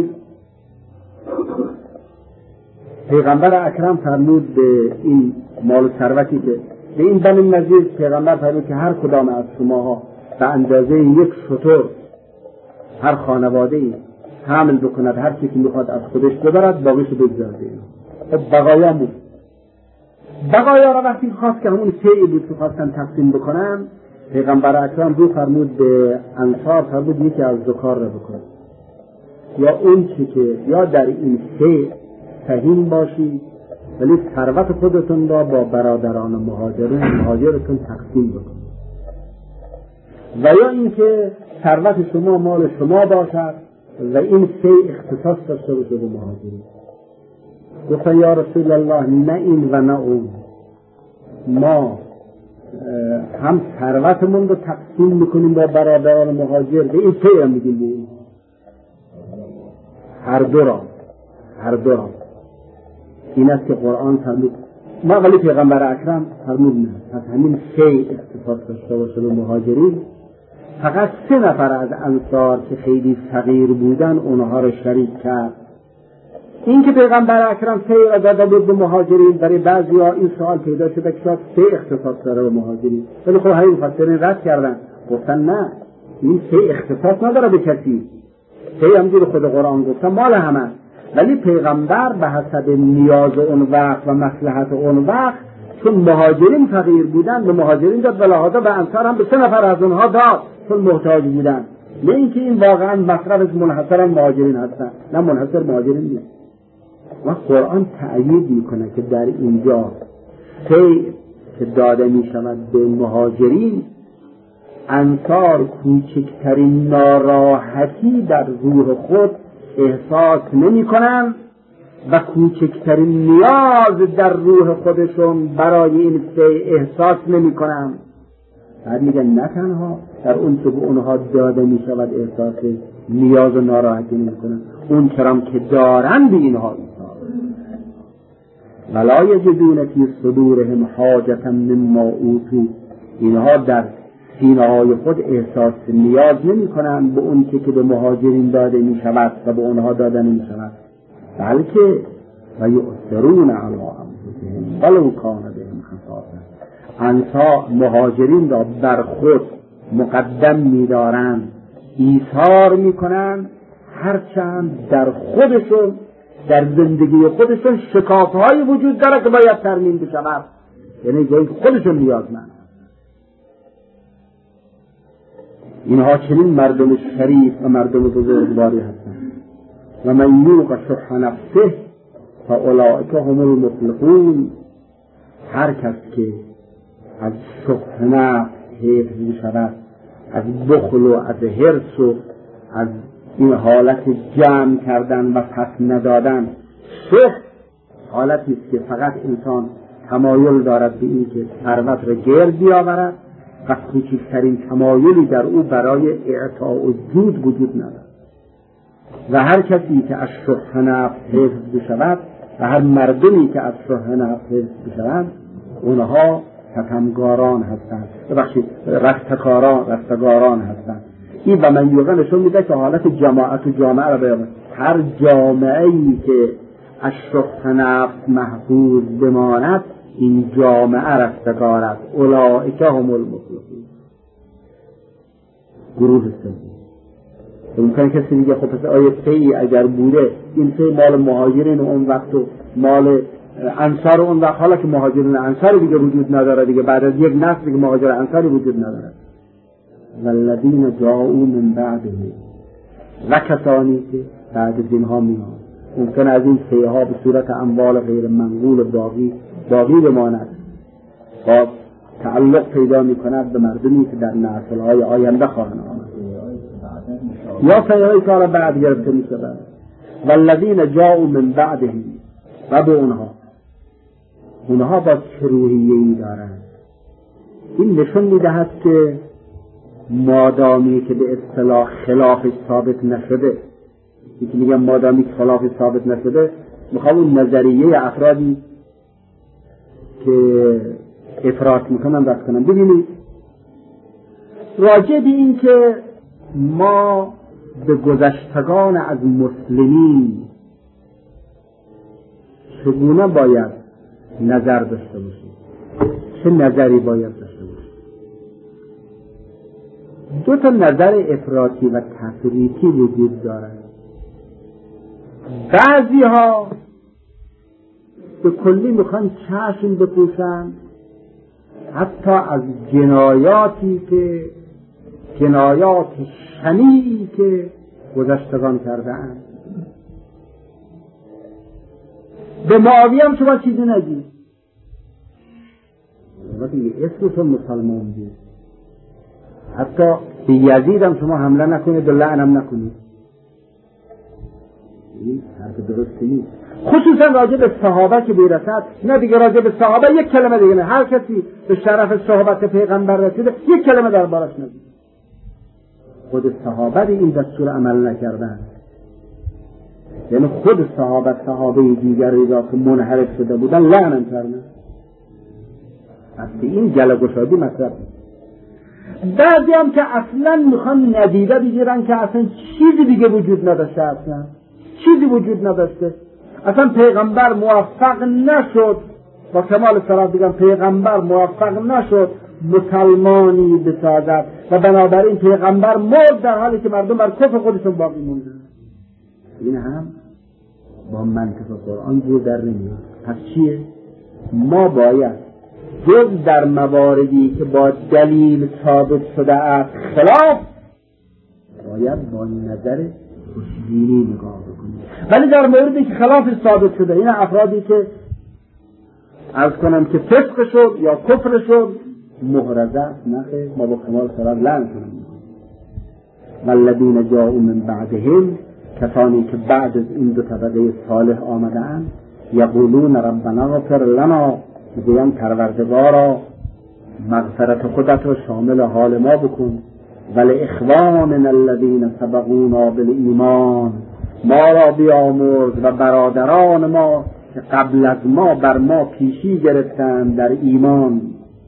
پیغمبر اکرم فرمود به این مال و ثروتی که به این بنی النضیر پیغمبر فرمود که هر کدام از شماها به اندازه یک شتر هر خانواده‌ای حمل بکند، هر چیزی که میخواد از خودش ببرد، باقیشو بگذارد. خب بقایا بود. بقایا را وقتی خواست که همون شیعی بود که خواستن تقسیم بکنن، پیغمبر اکرم رو فرمود به انصار، فرمود یکی از ذکار را بکن، یا اون چی که یا در این شیع سهیم باشی ولی ثروت خودتون را با برادران مهاجرین مهاجرتون تقسیم بکن، و یا اینکه ثروت شما مال شما باشد و این سه اختصاص داشته باشه به مهاجرین. گفتن یا رسول الله نه این و نه اون، ما هم ثروتمون رو تقسیم میکنیم با برادران مهاجر، به این سه هم میگیم هر دو را، هر دو را. این است که قرآن فرمود. ما ولی پیغمبر اکرم فرمود نه، پس همین سه اختصاص داشته باشه به مهاجرین. فقط سه نفر از انصار که خیلی فقیر بودن اونها رو شریک کرد. این که پیغمبر اکرم سه را داده بود به مهاجرین، برای بعضی ها این سوال پیدا شده که شاید سه اختصاص داره به مهاجرین، ولی خب همین مفسرین رد کردن، گفتن نه، این سه اختصاص نداره به کسی، سه همجور خود قرآن گفتن مال همه، ولی پیغمبر به حسب نیاز اون وقت و مصلحت اون وقت چون مهاجرین فقیر بودن به مهاجرین داد، ولهذا به انصار هم به سه نفر از اونها داد چون محتاج بودن. نه اینکه این واقعا مصرف منحصر مهاجرین هستن، نه منحصر مهاجرین نیست. و قرآن تأیید میکنه که در اینجا سه که داده میشود به مهاجرین، انصار کوچکترین ناراحتی در روح خود احساس نمی کنن و کوچکترین نیاز در روح خودشون برای این سه احساس نمی کنن. بعد میگن نه تنها در اون که به اونها داده می شود احساس نیاز و ناراحتی نمی کنن، اون چرام که دارن به اینها ایثار. ولا یجدون فی صدورهم حاجة مما اوتوا، اینها در سینه‌های خود احساس نیاز نمی کنند به اون که به مهاجرین داده می شود و به اونها داده نمی شود، بلکه و یؤثرون علی انفسهم ولو کان بهم خصاصة، انصار مهاجرین را بر خود مقدم می دارند، ایثار می کنند، هرچند در خودشون در زندگی خودشون شکاف‌هایی وجود داره که باید ترمیم بشود، یعنی جای خودشون نیازمند. اینها چنین مردم شریف و مردم بزرگواری هستند. و من یوق شح نفسه فاولئک هم المفلحون، هر کس که از شح نفس حفظ می‌شود، از بخل و از حرص و از این حالت جمع کردن و پس ندادن، شح حالتی است که فقط انسان تمایل دارد به این که ثروت را گرد بیاورد و کوچکترین تمایلی در او برای اعطاء و جود وجود ندارد. و هر کسی که از شح نفس حفظ بشود و هر مردمی که از صحه نفس حفظ بشوند اونها ستمگاران هستند، ببخشید رستگاران رستگاران هستند. این و من یوغا نشون میده که حالت جماعت و جامعه را بیان. هر جامعه‌ای که از شح نفس محفوظ بماند این جامعه رستگار است. اولئک هم المفلحون. گروه سوم ممکن کسی دیگه خب پس آیه فی اگر بوده این فی مال مهاجرین اون وقت و مال انصار اون وقت، حالا که مهاجرین انصار دیگه وجود نداره دیگه، بعد از یک نسل دیگه مهاجر انصاری وجود نداره. والذین جاءوا من بعدهم، و کسانی که بعد از اینها میان ممکن از این فی ها به صورت اموال غیر منقول باقی باقی بماند، با تعلق پیدا میکند به مردمی که در نسل های آینده خواهند آمد یا فیهای کار بعد گرفته می شود. والذین جاءوا من بعدهم، و به اونها اونها با چه روحیه‌ای دارند؟ این نشون میدهد که مادامی که به اصطلاح خلافش ثابت نشده، یکی میگم مادامی که خلافش ثابت نشده، میخوام اون نظریه افرادی که افراط میکنن دست کنن. ببینید راجع به این که ما به گذشتگان از مسلمین چگونه باید نظر داشته باشیم، چه نظری باید داشته باشیم؟ دو تا نظر افراطی و تفریطی وجود دارد. بعضی ها به کلی میخوان چشم بپوشن حتی از جنایاتی که جنایات شنیعی که گذشتگان کرده‌اند. به معاویه هم شما چیزی نگید، وقتی اسمش مسلمان بود. حتی به یزید هم شما حمله نکنید و لعن هم نکنید. این حرف درستی نیست. خصوصا راجع به صحابه که بیرسد، نه دیگه راجع به صحابه یک کلمه دیگه نه. هر کسی به شرف صحبت پیغمبر رسیده یک کلمه دربارش نگید. خود صحابه این دستور عمل نکردن، یعنی خود صحابه صحابه دیگری را که منحرف شده بودن لعنت کردن. از این گله گشادی مطلب نیست. بعضی هم که اصلا میخوان ندیده بگیرن که اصلا چیزی دیگه وجود نداشته، اصلا چیزی وجود نداشته، اصلا پیغمبر موفق نشد، با کمال صلاح بگم پیغمبر موفق نشد مسلمانی بسازد و بنابراین پیغمبر مرد در حالی که مردم بر کفر خودشون باقی موندن. این هم با منطق قرآن جور در نمیاد. پس چیه؟ ما باید جز در مواردی که با دلیل ثابت شده است خلاف، باید با نظر خوشبینی نگاه بکنیم. ولی در موردی که خلاف ثابت شده، این افرادی که عرض کنم که فسق شد یا کفر شد محرزه نخیر، ما با کمال صلاح لعن کنیم. والذین جاءوا من بعدهم، کسانی که بعد از این دو طبقه صالح آمدند، یقولون ربنا اغفر لنا، میگویند پروردگارا مغفرت خودت رو شامل حال ما بکن، ولی اخواننا الذین سبقونا بالایمان، ما را بیامرز و برادران ما که قبل از ما بر ما پیشی گرفتند در ایمان،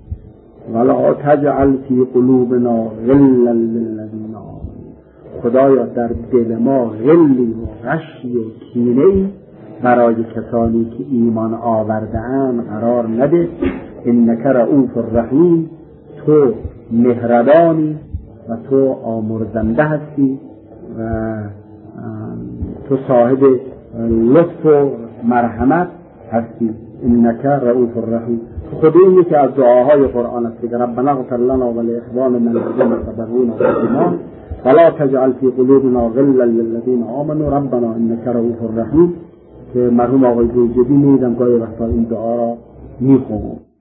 ولا تجعل فی قلوبنا غلا للذین آمنوا، خدایا در دل ما غلی و غشی و کینه‌ای برای کسانی که ایمان آورده‌اند قرار نده. انک رؤوف الرحیم، تو مهربانی و تو آمرزنده هستی و تو صاحب لطف و مرحمت هستی. انک رؤوف الرحیم. خود این که از دعاهای قرآن است که ربنا اغفر لنا ولاخواننا الذین سبقونا بالایمان ولا تجعل فی قلوبنا غلا للذین آمنوا ربنا انک رؤوف الرحیم، که مرحوم آقای گوجبی میدم گاهی وقتا این دعا را میخونم.